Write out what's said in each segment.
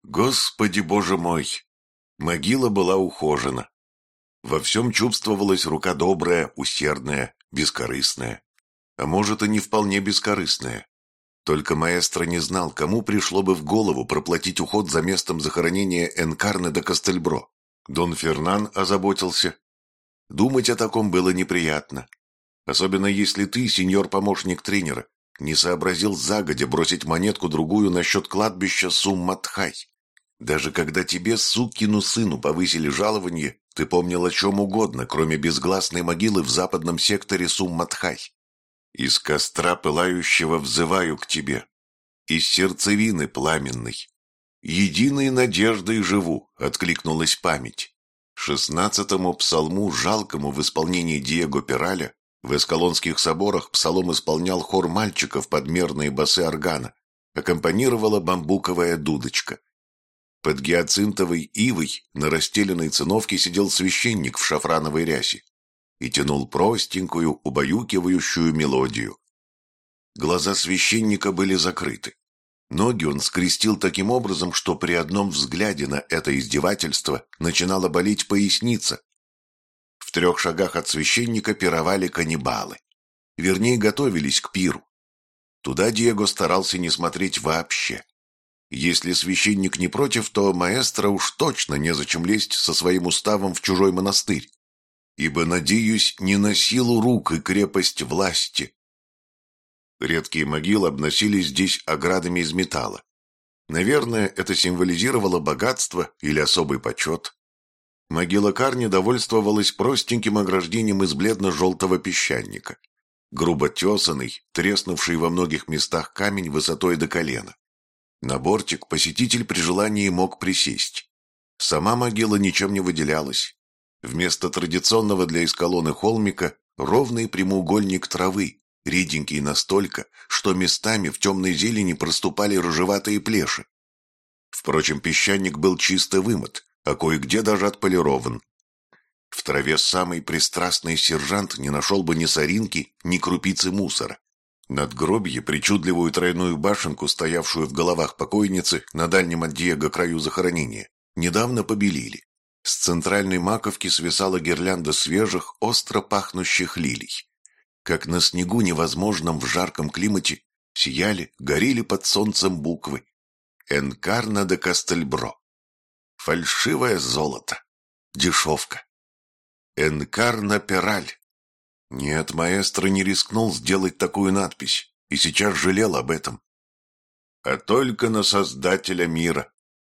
Господи, Боже мой! Могила была ухожена. Во всем чувствовалась рука добрая, усердная, бескорыстная. А может, и не вполне бескорыстная. Только маэстро не знал, кому пришло бы в голову проплатить уход за местом захоронения Энкарне де Кастельбро. Дон Фернан озаботился. Думать о таком было неприятно. Особенно если ты, сеньор-помощник тренера, не сообразил загодя бросить монетку-другую насчет кладбища Сумматхай. Даже когда тебе, сукину сыну, повысили жалование, ты помнил о чем угодно, кроме безгласной могилы в западном секторе Сумматхай. Из костра пылающего взываю к тебе, из сердцевины пламенной. Единой надеждой живу, откликнулась память. 16-му псалму, жалкому в исполнении Диего Пераля, в Эскалонских соборах псалом исполнял хор мальчиков под мерные басы органа, аккомпанировала бамбуковая дудочка. Под гиацинтовой ивой на расстеленной циновке сидел священник в шафрановой рясе и тянул простенькую, убаюкивающую мелодию. Глаза священника были закрыты. Ноги он скрестил таким образом, что при одном взгляде на это издевательство начинала болеть поясница. В 3 шагах от священника пировали каннибалы. Вернее, готовились к пиру. Туда Диего старался не смотреть вообще. Если священник не против, то маэстро уж точно незачем лезть со своим уставом в чужой монастырь. Ибо, надеюсь, не на силу рук и крепость власти. Редкие могилы обносились здесь оградами из металла. Наверное, это символизировало богатство или особый почет. Могила Карни довольствовалась простеньким ограждением из бледно-желтого песчаника. Грубо тесанный, треснувший во многих местах камень высотой до колена. На бортик посетитель при желании мог присесть. Сама могила ничем не выделялась. Вместо традиционного для Эскалоны холмика ровный прямоугольник травы, реденький настолько, что местами в темной зелени проступали рыжеватые плеши. Впрочем, песчаник был чисто вымыт, а кое-где даже отполирован. В траве самый пристрастный сержант не нашел бы ни соринки, ни крупицы мусора. Надгробье, причудливую тройную башенку, стоявшую в головах покойницы на дальнем от Диего краю захоронения, недавно побелили. С центральной маковки свисала гирлянда свежих, остро пахнущих лилий. Как на снегу невозможном в жарком климате сияли, горели под солнцем буквы «Энкарне де Кастельбро». Фальшивое золото. Дешевка. «Энкарне Пераль». Нет, маэстро не рискнул сделать такую надпись и сейчас жалел об этом. А только на Создателя мира.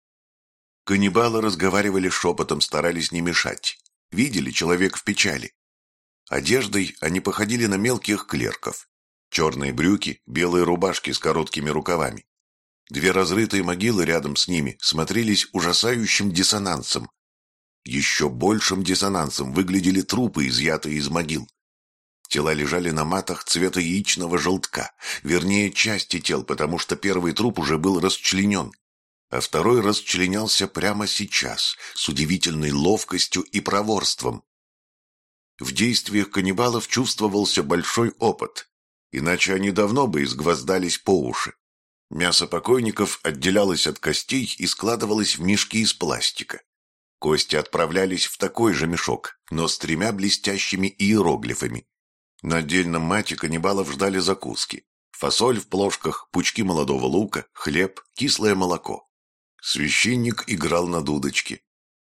Каннибалы разговаривали шепотом, старались не мешать. Видели человек в печали. Одеждой они походили на мелких клерков. Черные брюки, белые рубашки с короткими рукавами. 2 разрытые могилы рядом с ними смотрелись ужасающим диссонансом. Еще большим диссонансом выглядели трупы, изъятые из могил. Тела лежали на матах цвета яичного желтка, вернее, части тел, потому что первый труп уже был расчленен, а второй расчленялся прямо сейчас, с удивительной ловкостью и проворством. В действиях каннибалов чувствовался большой опыт, иначе они давно бы изгвоздались по уши. Мясо покойников отделялось от костей и складывалось в мешки из пластика. Кости отправлялись в такой же мешок, но с 3 блестящими иероглифами. На отдельном мате каннибалов ждали закуски. Фасоль в плошках, пучки молодого лука, хлеб, кислое молоко. Священник играл на дудочке.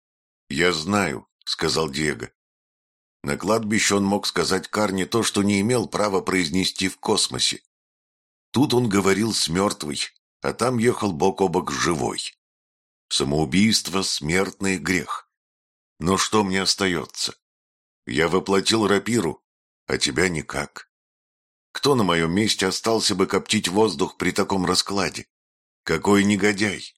«Я знаю», — сказал Диего. На кладбище он мог сказать Карни то, что не имел права произнести в космосе. Тут он говорил с мертвой, а там ехал бок о бок с живой. Самоубийство — смертный грех. Но что мне остается? Я воплотил рапиру, а тебя никак. Кто на моем месте остался бы коптить воздух при таком раскладе? Какой негодяй!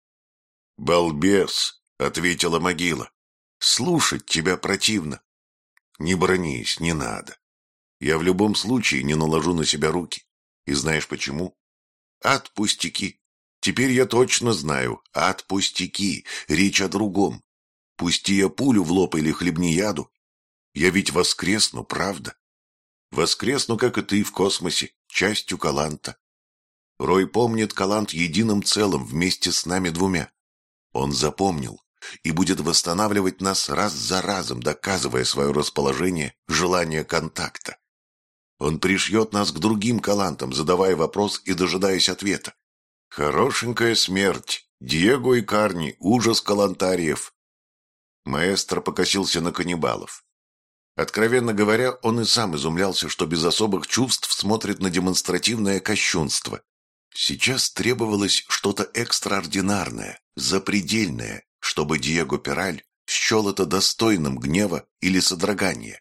«Балбес», — ответила могила, — «слушать тебя противно». «Не бронись, не надо. Я в любом случае не наложу на себя руки. И знаешь почему? Ад пустяки. Теперь я точно знаю, ад пустяки, речь о другом. Пусти я пулю в лоб или хлебни яду. Я ведь воскресну, правда? Воскресну, как и ты, в космосе, частью Каланта. Рой помнит Калант единым целым вместе с нами 2. Он запомнил и будет восстанавливать нас раз за разом, доказывая свое расположение, желание контакта. Он пришьет нас к другим калантам, задавая вопрос и дожидаясь ответа. Хорошенькая смерть, Диего и Карни, ужас калантариев. Маэстро покосился на каннибалов. Откровенно говоря, он и сам изумлялся, что без особых чувств смотрит на демонстративное кощунство. Сейчас требовалось что-то экстраординарное, запредельное, чтобы Диего Пераль счел это достойным гнева или содрогания.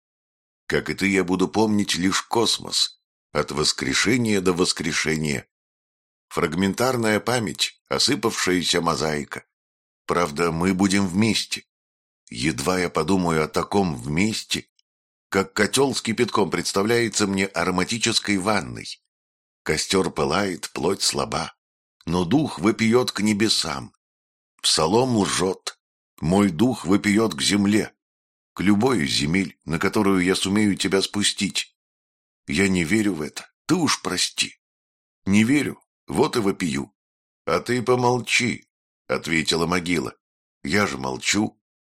Как и ты, я буду помнить лишь космос, от воскрешения до воскрешения. Фрагментарная память, осыпавшаяся мозаика. Правда, мы будем вместе. Едва я подумаю о таком вместе, как котел с кипятком представляется мне ароматической ванной. Костер пылает, плоть слаба, но дух вопиет к небесам. Псалом лжет, мой дух вопиет к земле, к любой из земель, на которую я сумею тебя спустить. Я не верю в это, ты уж прости. Не верю, вот и вопию. А ты помолчи, — ответила могила. Я же молчу.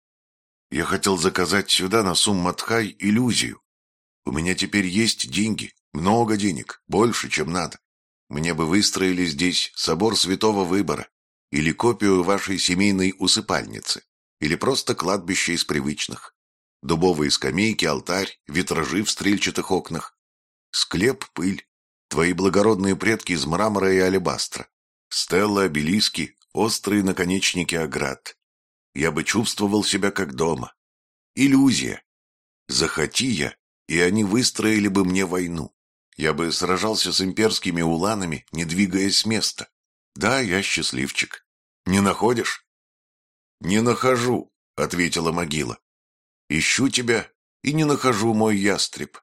Я хотел заказать сюда, на Сумматхай, иллюзию. У меня теперь есть деньги, много денег, больше, чем надо. Мне бы выстроили здесь собор Святого Выбора, или копию вашей семейной усыпальницы, или просто кладбище из привычных. Дубовые скамейки, алтарь, витражи в стрельчатых окнах. Склеп, пыль, твои благородные предки из мрамора и алебастра. Стелла, обелиски, острые наконечники оград. Я бы чувствовал себя как дома. Иллюзия. Захоти я, и они выстроили бы мне войну. Я бы сражался с имперскими уланами, не двигаясь с места. Да, я счастливчик. Не находишь? Не нахожу, — ответила могила. Ищу тебя и не нахожу, мой ястреб.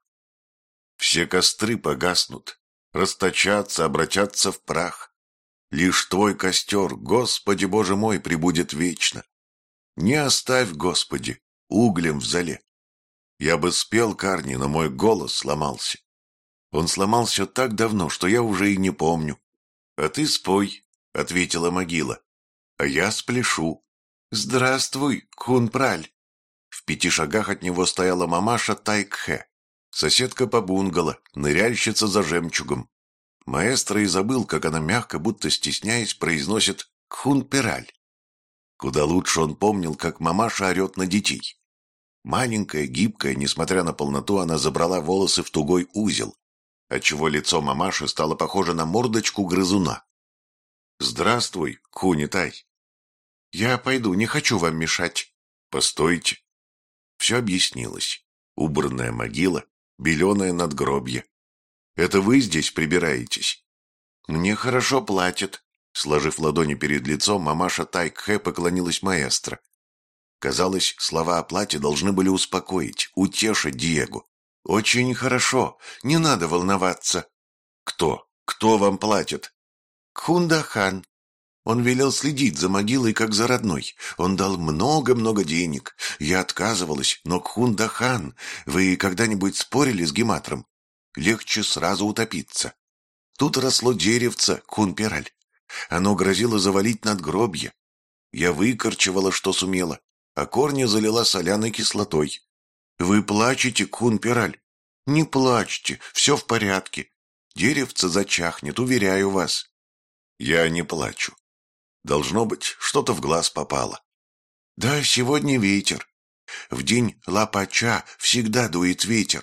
Все костры погаснут, расточатся, обратятся в прах. Лишь твой костер, Господи Боже мой, пребудет вечно. Не оставь, Господи, углем в золе. Я бы спел, Карни, но мой голос сломался. Он сломался так давно, что я уже и не помню. А ты спой, — ответила могила. А я спляшу. Здравствуй, Кхун-Праль. В 5 шагах от него стояла мамаша Тай-Кхэ, соседка по бунгало, ныряльщица за жемчугом. Маэстро и забыл, как она мягко, будто стесняясь, произносит «Кхун-Пераль». Куда лучше он помнил, как мамаша орет на детей. Маленькая, гибкая, несмотря на полноту, она забрала волосы в тугой узел, отчего лицо мамаши стало похоже на мордочку грызуна. «Здравствуй, Кхуни-Тай». «Я пойду, не хочу вам мешать». «Постойте». Все объяснилось. Убранная могила, беленое надгробье. «Это вы здесь прибираетесь?» «Мне хорошо платят». Сложив ладони перед лицом, мамаша Тай-Кхэ поклонилась маэстро. Казалось, слова о плате должны были успокоить, утешить Диего. «Очень хорошо, не надо волноваться». «Кто? Кто вам платит?» «Кхундахан. Он велел следить за могилой, как за родной. Он дал много-много денег. Я отказывалась, но Кхундахан, вы когда-нибудь спорили с Гематром? Легче сразу утопиться. Тут росло деревце, Кхун-Пераль. Оно грозило завалить надгробье. Я выкорчевала, что сумела, а корни залила соляной кислотой. Вы плачете, Кхун-Пераль? Не плачьте, все в порядке. Деревце зачахнет, уверяю вас. Я не плачу. Должно быть, что-то в глаз попало. Да, сегодня ветер. В день Лапача всегда дует ветер.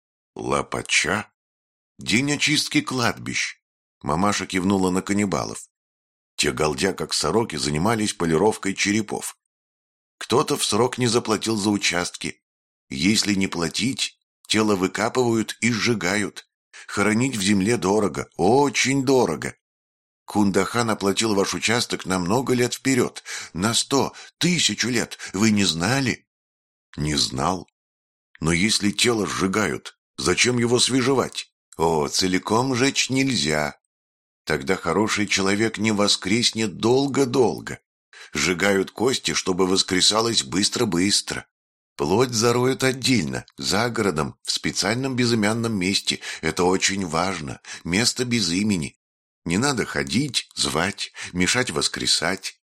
Лапача? День очистки кладбищ. Мамаша кивнула на каннибалов. Те, галдя как сороки, занимались полировкой черепов. Кто-то в срок не заплатил за участки. Если не платить, тело выкапывают и сжигают. Хоронить в земле дорого, очень дорого. Кхундахан оплатил ваш участок на много лет вперед, на 100, 1000 лет. Вы не знали? Не знал. Но если тело сжигают, зачем его свежевать? О, целиком жечь нельзя. Тогда хороший человек не воскреснет долго-долго. Сжигают кости, чтобы воскресалось быстро-быстро. Плоть зароют отдельно, за городом, в специальном безымянном месте. Это очень важно. Место без имени. Не надо ходить, звать, мешать воскресать.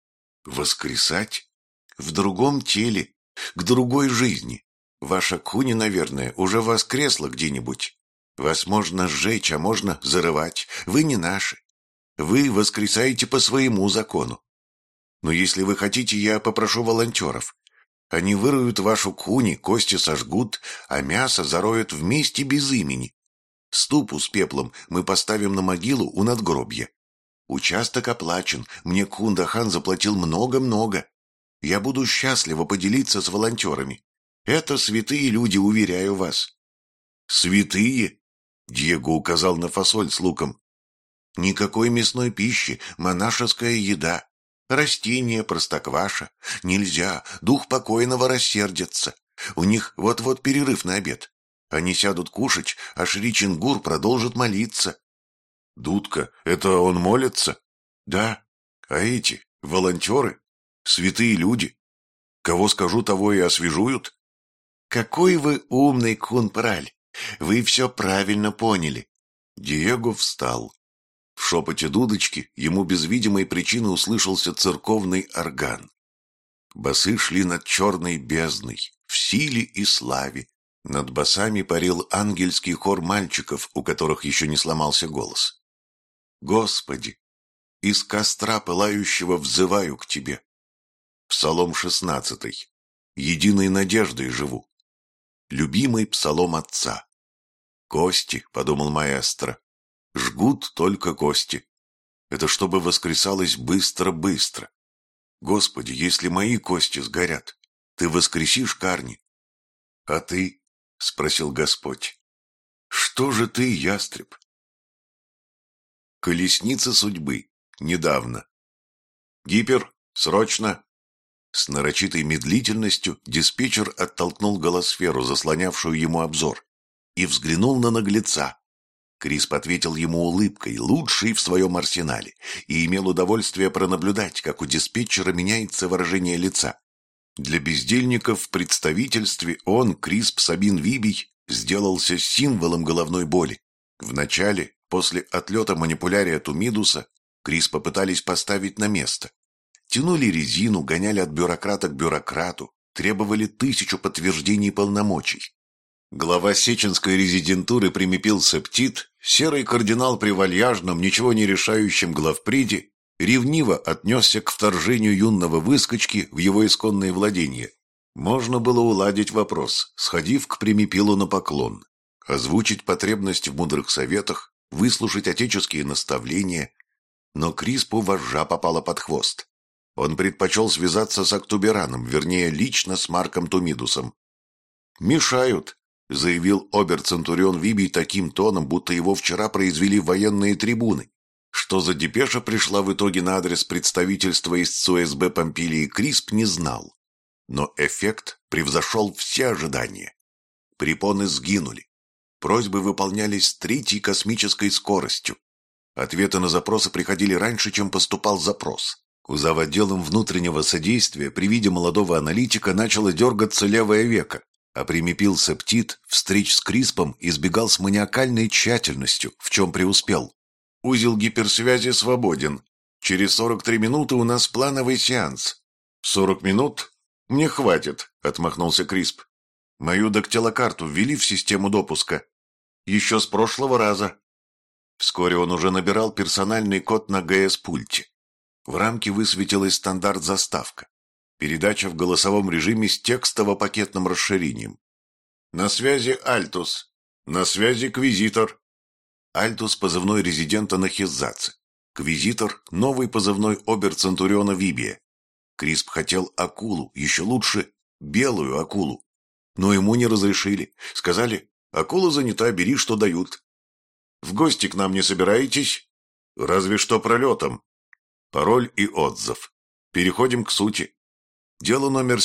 Воскресать? В другом теле, к другой жизни. Ваша Куни, наверное, уже воскресла где-нибудь. Вас можно сжечь, а можно зарывать. Вы не наши. Вы воскресаете по своему закону. Но если вы хотите, я попрошу волонтеров. Они выруют вашу Куни, кости сожгут, а мясо зароют вместе без имени. Ступу с пеплом мы поставим на могилу у надгробья. Участок оплачен, мне Кунда-хан заплатил много-много. Я буду счастливо поделиться с волонтерами. Это святые люди, уверяю вас. Святые? Диего указал на фасоль с луком. Никакой мясной пищи, монашеская еда. Растения, простокваша. Нельзя, дух покойного рассердится. У них вот-вот перерыв на обед. Они сядут кушать, а Шри Чингур продолжит молиться. Дудка, это он молится? Да. А эти, волонтеры, святые люди. Кого скажу, того и освежуют. Какой вы умный, Кун-Праль. Вы все правильно поняли. Диего встал. В шепоте дудочки ему без видимой причины услышался церковный орган. Басы шли над черной бездной, в силе и славе. Над басами парил ангельский хор мальчиков, у которых еще не сломался голос. Господи, из костра пылающего взываю к Тебе. Псалом 16. Единой надеждой живу. Любимый псалом отца. Кости, подумал маэстро, жгут только кости. Это чтобы воскресалось быстро-быстро. Господи, если мои кости сгорят, Ты воскресишь Карни. А Ты? — спросил Господь. Что же ты, ястреб? Колесница судьбы. Недавно. Гипер, срочно. С нарочитой медлительностью диспетчер оттолкнул голосферу, заслонявшую ему обзор, и взглянул на наглеца. Крисп ответил ему улыбкой, лучшей в своем арсенале, и имел удовольствие пронаблюдать, как у диспетчера меняется выражение лица. Для бездельников в представительстве он, Крисп Сабин Вибий, сделался символом головной боли. Вначале, после отлета манипулярия Тумидуса, Криспа пытались поставить на место. Тянули резину, гоняли от бюрократа к бюрократу, требовали 1000 подтверждений полномочий. Глава сеченской резидентуры Примипил Септит, серый кардинал при вальяжном, ничего не решающем главпреде, ревниво отнесся к вторжению юного выскочки в его исконные владения. Можно было уладить вопрос, сходив к Примипилу на поклон, озвучить потребность в мудрых советах, выслушать отеческие наставления. Но Криспу вожжа попала под хвост. Он предпочел связаться с Актубераном, вернее, лично с Марком Тумидусом. «Мешают», — заявил обер-центурион Вибий таким тоном, будто его вчера произвели военные трибуны. Что за депеша пришла в итоге на адрес представительства из ЦУСБ Помпилии, Крисп не знал. Но эффект превзошел все ожидания. Препоны сгинули. Просьбы выполнялись с 3-й космической скоростью. Ответы на запросы приходили раньше, чем поступал запрос. У завотделом внутреннего содействия при виде молодого аналитика начало дергаться левое веко, а Примипил Септит встреч с Криспом избегал с маниакальной тщательностью, в чем преуспел. Узел гиперсвязи свободен. Через 43 минуты у нас плановый сеанс. 40 минут? Мне хватит, отмахнулся Крисп. Мою дактилокарту ввели в систему допуска. Еще с прошлого раза. Вскоре он уже набирал персональный код на ГС-пульте. В рамке высветилась стандарт-заставка. Передача в голосовом режиме с текстово-пакетным расширением. На связи Альтус. На связи Квизитор. Альтус — позывной резидента на Хиззаце. Квизитор — новый позывной обер-центуриона Вибия. Крисп хотел акулу, еще лучше белую акулу. Но ему не разрешили. Сказали: акула занята, бери, что дают. В гости к нам не собираетесь? Разве что пролетом. Пароль и отзыв. Переходим к сути. Дело номер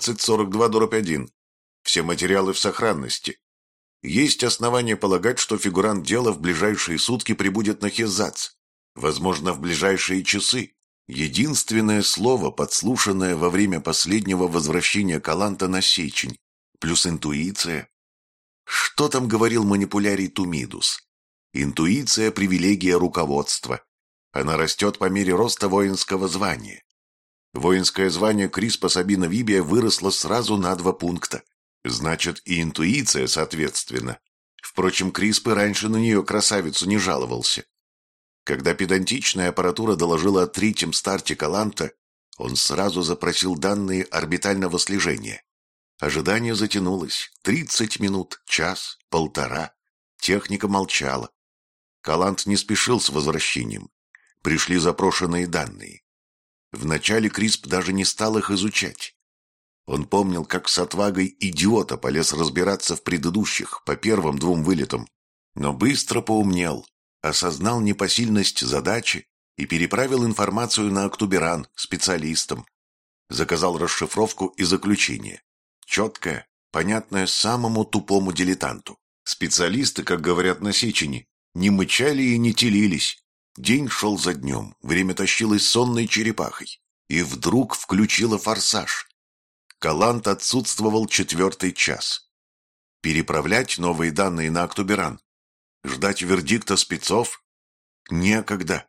1742-1. Все материалы в сохранности. Есть основания полагать, что фигурант дела в ближайшие сутки прибудет на Хиззац. Возможно, в ближайшие часы. Единственное слово, подслушанное во время последнего возвращения Каланта на Сечень. Плюс интуиция. Что там говорил манипулярий Тумидус? Интуиция – привилегия руководства. Она растет по мере роста воинского звания. Воинское звание Криспа Сабина Вибия выросло сразу на 2 пункта. Значит, и интуиция соответственно. Впрочем, Крисп и раньше на нее красавицу не жаловался. Когда педантичная аппаратура доложила о 3-м старте Каланта, он сразу запросил данные орбитального слежения. Ожидание затянулось. 30 минут, час, полтора. Техника молчала. Калант не спешил с возвращением. Пришли запрошенные данные. Вначале Крисп даже не стал их изучать. Он помнил, как с отвагой идиота полез разбираться в предыдущих, по первым 2 вылетам, но быстро поумнел, осознал непосильность задачи и переправил информацию на Актуберан специалистам. Заказал расшифровку и заключение. Четкое, понятное самому тупому дилетанту. Специалисты, как говорят на Сечени, не мычали и не телились. День шел за днем, время тащилось сонной черепахой. И вдруг включило форсаж. Калант отсутствовал 4-й час. Переправлять новые данные на Актуберан? Ждать вердикта спецов? Некогда.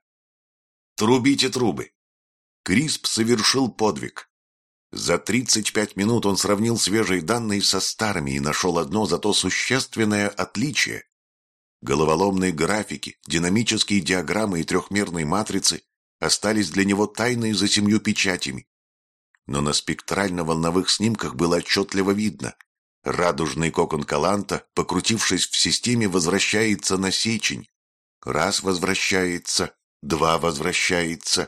Трубите трубы. Крисп совершил подвиг. За 35 минут он сравнил свежие данные со старыми и нашел одно зато существенное отличие. Головоломные графики, динамические диаграммы и трехмерные матрицы остались для него тайной за 7 печатями. Но на спектрально-волновых снимках было отчетливо видно. Радужный кокон Каланта, покрутившись в системе, возвращается на Сечень. 1 возвращается, 2 возвращается,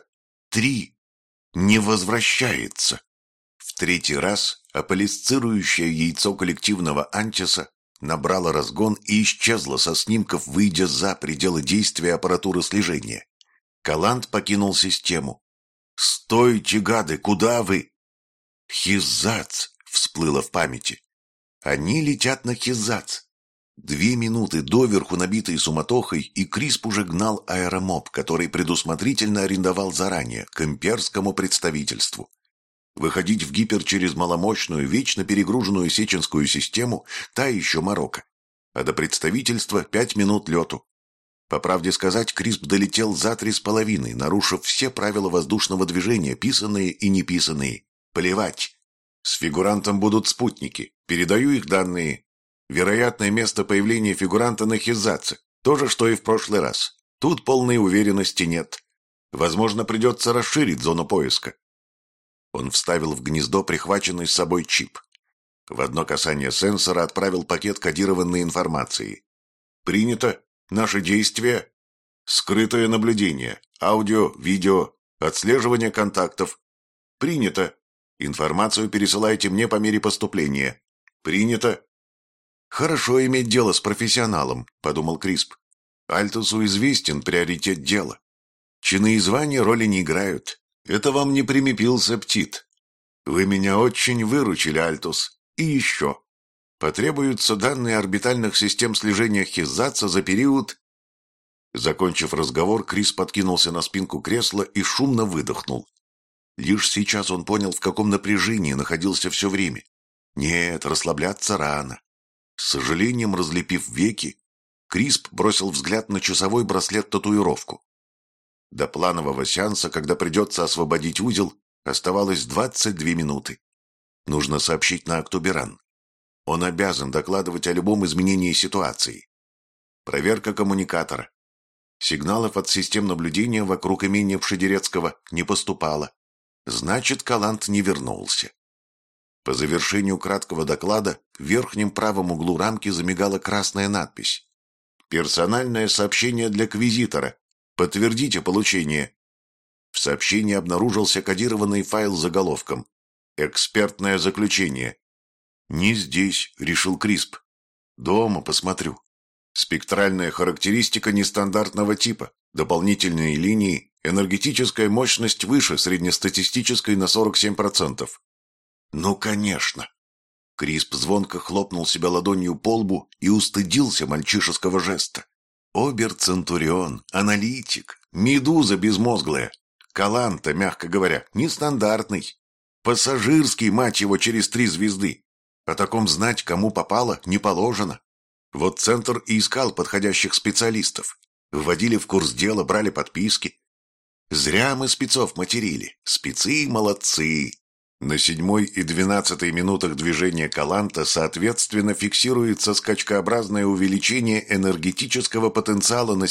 3 не возвращается. В 3-й раз аполисцирующее яйцо коллективного Антиса набрало разгон и исчезло со снимков, выйдя за пределы действия аппаратуры слежения. Калант покинул систему. «Стойте, гады, куда вы?» «Хизац!» — всплыло в памяти. «Они летят на Хизац!» 2 минуты доверху набитые суматохой, и Крисп уже гнал аэромоб, который предусмотрительно арендовал заранее, к имперскому представительству. Выходить в гипер через маломощную, вечно перегруженную сеченскую систему – та еще морока. А до представительства 5 минут лету. По правде сказать, Крисп долетел за 3,5, нарушив все правила воздушного движения, писанные и неписанные. Плевать. С фигурантом будут спутники. Передаю их данные. Вероятное место появления фигуранта на Хизаце. То же, что и в прошлый раз. Тут полной уверенности нет. Возможно, придется расширить зону поиска. Он вставил в гнездо прихваченный с собой чип. В одно касание сенсора отправил пакет кодированной информации. «Принято. Наши действия. Скрытое наблюдение. Аудио, видео. Отслеживание контактов. Принято. Информацию пересылайте мне по мере поступления. Принято». «Хорошо иметь дело с профессионалом», — подумал Крисп. «Альтусу известен приоритет дела. Чины и звания роли не играют. Это вам не примепился птит. Вы меня очень выручили, Альтус. И еще. Потребуются данные орбитальных систем слежения Хизаца за период...» Закончив разговор, Крисп откинулся на спинку кресла и шумно выдохнул. Лишь сейчас он понял, в каком напряжении находился все время. Нет, расслабляться рано. С сожалением разлепив веки, Крисп бросил взгляд на часовой браслет-татуировку. До планового сеанса, когда придется освободить узел, оставалось 22 минуты. Нужно сообщить на Актуберан. Он обязан докладывать о любом изменении ситуации. Проверка коммуникатора. Сигналов от систем наблюдения вокруг имения Пшедерецкого не поступало. Значит, Калант не вернулся. По завершению краткого доклада в верхнем правом углу рамки замигала красная надпись. «Персональное сообщение для Квизитора. Подтвердите получение». В сообщении обнаружился кодированный файл с заголовком «Экспертное заключение». «Не здесь», — решил Крисп. «Дома посмотрю». Спектральная характеристика нестандартного типа. Дополнительные линии. Энергетическая мощность выше среднестатистической на 47%. Ну, конечно. Крисп звонко хлопнул себя ладонью по лбу и устыдился мальчишеского жеста. Обер-центурион, аналитик, медуза безмозглая. Каланта, мягко говоря, нестандартный. Пассажирский, мать его, через 3 звезды. О таком знать, кому попало, не положено. Вот центр и искал подходящих специалистов. Вводили в курс дела, брали подписки. Зря мы спецов материли. Спецы молодцы. На 7-й и 12-й минутах движения Каланта соответственно фиксируется скачкообразное увеличение энергетического потенциала на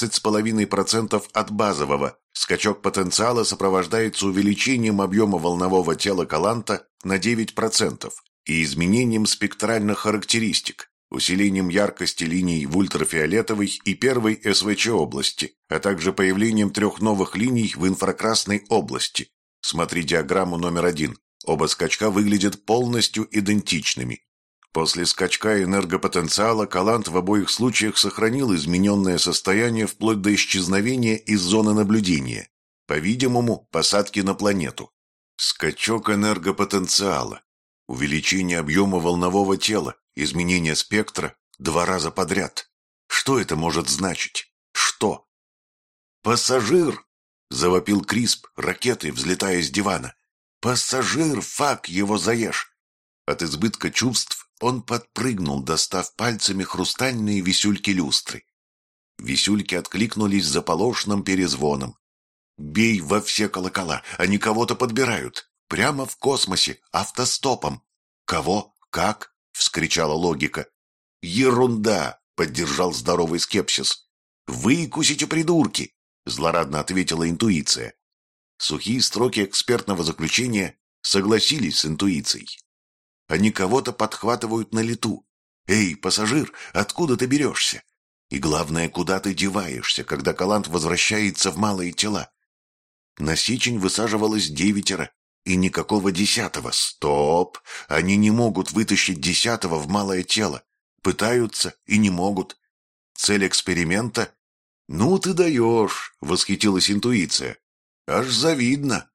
17,5% от базового. Скачок потенциала сопровождается увеличением объема волнового тела Каланта на 9% и изменением спектральных характеристик, усилением яркости линий в ультрафиолетовой и первой СВЧ области, а также появлением 3 новых линий в инфракрасной области. Смотри диаграмму номер 1. Оба скачка выглядят полностью идентичными. После скачка энергопотенциала Калант в обоих случаях сохранил измененное состояние вплоть до исчезновения из зоны наблюдения. По-видимому, посадки на планету. Скачок энергопотенциала. Увеличение объема волнового тела. Изменение спектра 2 раза подряд. Что это может значить? Что? «Пассажир!» — завопил Крисп ракетой, взлетая с дивана. «Пассажир! Фак, его заешь!» От избытка чувств он подпрыгнул, достав пальцами хрустальные висюльки люстры. Висюльки откликнулись заполошным перезвоном. «Бей во все колокола! Они кого-то подбирают! Прямо в космосе! Автостопом!» «Кого? Как?» — вскричала логика. «Ерунда!» — поддержал здоровый скепсис. «Выкусите, придурки!» — злорадно ответила интуиция. Сухие строки экспертного заключения согласились с интуицией. Они кого-то подхватывают на лету. «Эй, пассажир, откуда ты берешься? И главное, куда ты деваешься, когда Калант возвращается в малые тела?» На Сечень высаживалось 9, и никакого 10-го. Стоп! Они не могут вытащить 10-го в малое тело. Пытаются и не могут. Цель эксперимента? «Ну ты даешь!» — восхитилась интуиция. «Аж завидно!»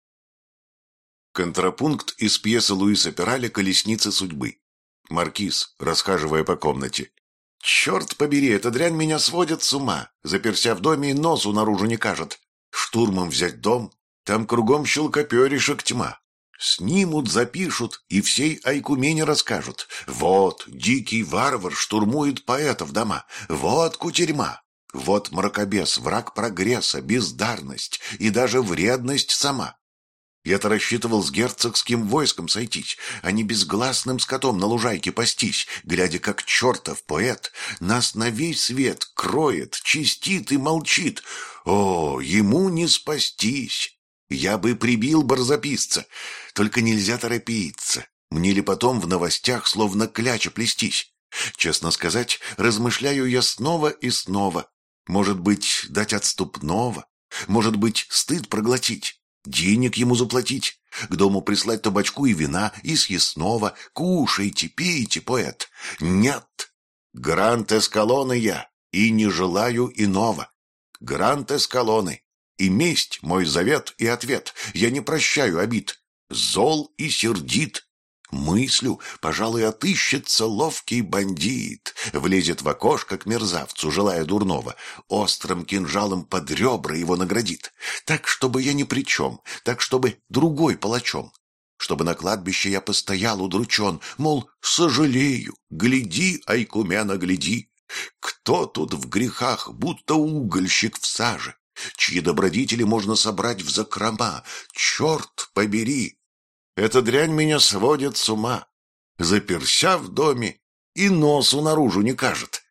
Контрапункт из пьесы Луиса Пераля «Колесница судьбы». Маркиз, расхаживая по комнате. «Черт побери, эта дрянь меня сводит с ума. Заперся в доме и носу наружу не кажет. Штурмом взять дом, там кругом щелкоперишек тьма. Снимут, запишут и всей Айкумене расскажут. Вот дикий варвар штурмует поэтов дома. Вот кутерьма. Вот мракобес, враг прогресса, бездарность и даже вредность сама. Я-то рассчитывал с герцогским войском сойтись, а не безгласным скотом на лужайке пастись, глядя, как чертов поэт нас на весь свет кроет, чистит и молчит. О, ему не спастись! Я бы прибил барзаписца, только нельзя торопиться. Мне ли потом в новостях словно кляча плестись? Честно сказать, размышляю я снова и снова. Может быть, дать отступного? Может быть, стыд проглотить? Денег ему заплатить? К дому прислать табачку и вина, и съестного? Кушайте, пейте, поэт. Нет! Грант Эскалоны я, и не желаю иного. Грант Эскалоны. И месть — мой завет и ответ. Я не прощаю обид. Зол и сердит. Мыслю, пожалуй, отыщется ловкий бандит, влезет в окошко к мерзавцу, желая дурного, острым кинжалом под ребра его наградит, так, чтобы я ни при чем, так, чтобы другой палачом, чтобы на кладбище я постоял удручен, мол, сожалею, гляди, Айкумена, гляди, кто тут в грехах, будто угольщик в саже, чьи добродетели можно собрать в закрома, черт побери! Эта дрянь меня сводит с ума. Заперся в доме и носу наружу не кажет.